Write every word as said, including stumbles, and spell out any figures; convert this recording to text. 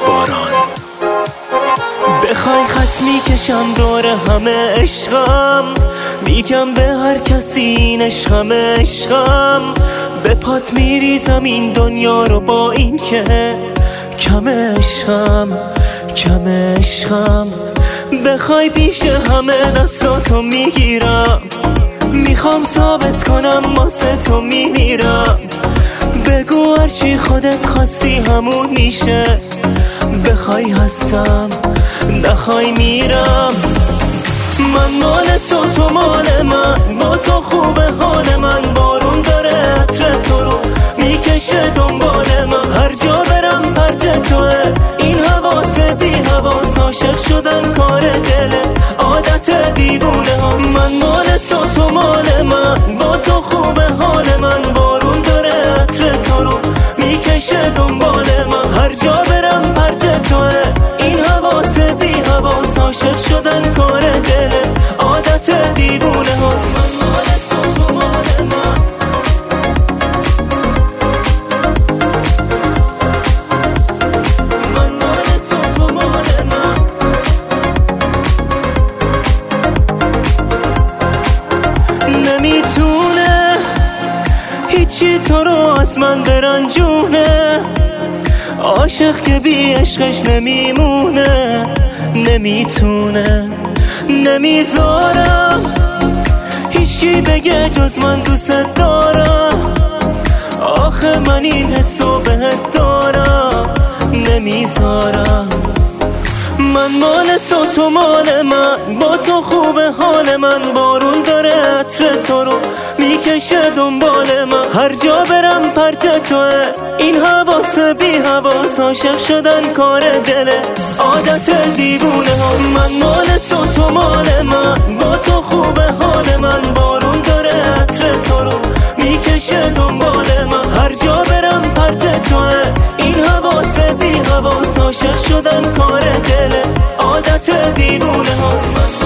باران. بخوای خط میکشم دور همه عشقم، میگم به هر کسی این عشقم عشقم. به پات میریزم این دنیا رو با این که کم عشقم کم عشقم. بخوای پیش همه دستاتو میگیرم، میخوام ثابت کنم واسه تو میمیرم. بگو هرچی خودت خواستی همون میشه، بخوای هستم نخوای میرم. من مال تو تو مال من، با تو خوبه حال من. بارون داره عطر تو رو میکشه دنبال من، هر جا برم پرت توه. این حواس بی حواس، عاشق شدن کار دله، عادت دیوونه هاست. من مال تو تو مال من، با تو خوبه حال من. بارون داره عطر تو رو میکشه دنبال من، هر جا برم پرت توه. این حواس بی حواس، عاشق شدن کار دله، عادت دیوونه هاست. من مال تو تو مال من. من مال تو تو مال من. نمیتونه هیچی تو رو از من برنجونه، عاشق که بی عشقش نمیمونه. نمیتونه نمیذارم هیچکی بگه جز من دوست دارم. آخه من این حسو بهت دارم، نمیذارم. من مال تو تو مال من، با تو خوبه حال من. بارون داره عطر تو رو میکشه دنبال من، هر جا برم پرت توه. این حواس بی حواس، عاشق شدن کار دله، عادت دیوونه هاست. من مال تو تو مال من، با تو خوبه حال من. بارون داره عطر تو رو میکشه دنبال من، هر جا برم پرت توه. این حواس بی حواس، عاشق شدن کار دله، عادت دیوونه هاست.